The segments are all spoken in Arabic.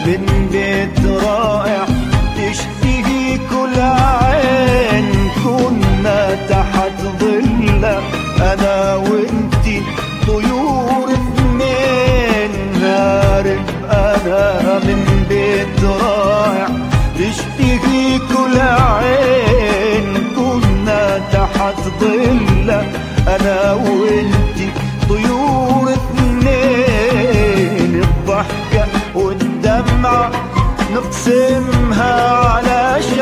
من بيت رائع تشتهي كل عين. كنا تحت ظلة أنا وانتي طيور اثنين. هارب أنا من بيت رائع تشتهي كل عين. كنا تحت ظلة أنا وانتي طيور اثنين. الضحكة والدمعة نقسمها على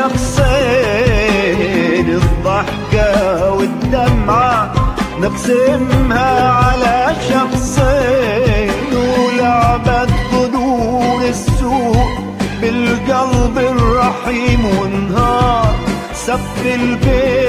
شخصين. الضحكة والدمعة نقسمها على شخصين. ولعبت ظنون السوء بالقلب الرحيم. ونهار سف البيت